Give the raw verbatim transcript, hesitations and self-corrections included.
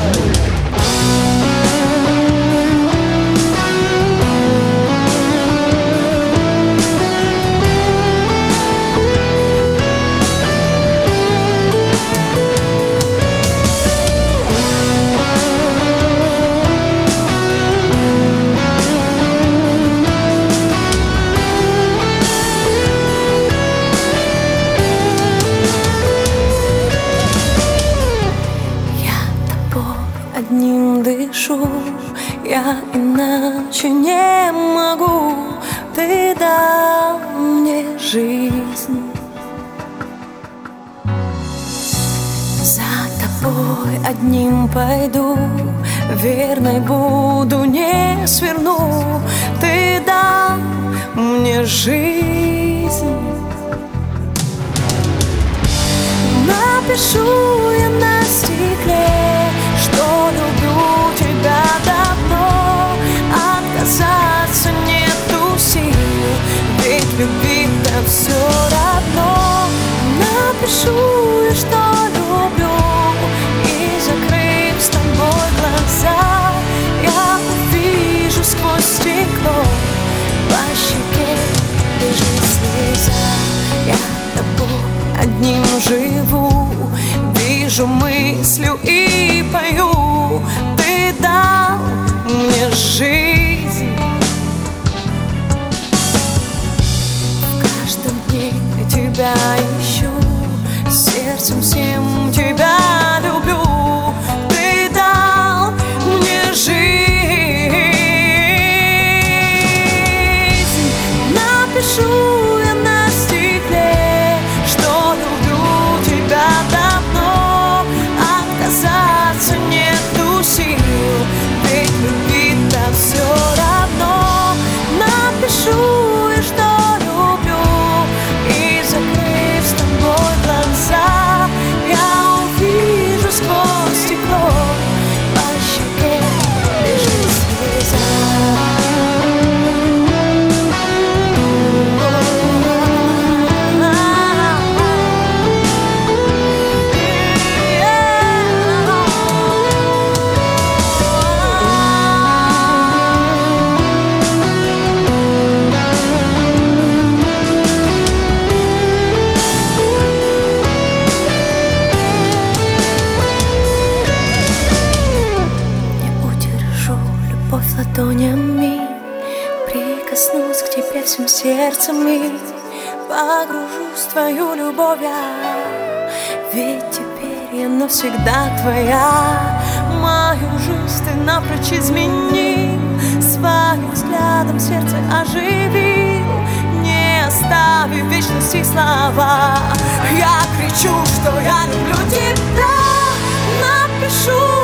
Одним дышу, я иначе не могу. Ты дал мне жизнь. За тобой одним пойду, верной буду, не сверну. Ты дал мне жизнь. Напишу я на стекле, что люблю тебя давно. Отказаться нету сил, ведь любить-то все равно. Напишу я, что люблю, и закрыв с тобой глаза, я увижу сквозь стекло, по щеке бежит слеза. Я тобой одним живу, вижу мыслью и пою. Ты дал мне жизнь. В каждом дне я тебя ищу, сердцем всем тебя люблю. Ты дал мне жизнь. Напишу я на стекле, что люблю тебя давно. Отказаться нету сил, ведь любить-то все равно. Напишу я, что люблю, и закрыв с тобой глаза, я увижу сквозь стекло, по щеке бежит слеза. Ладонями прикоснусь к тебе всем сердцем и погружусь в твою любовь я. Ведь теперь я навсегда твоя. Мою жизнь ты напрочь изменил, своим взглядом сердце оживил, не оставив вечности слова. Я кричу, что я люблю тебя, напишу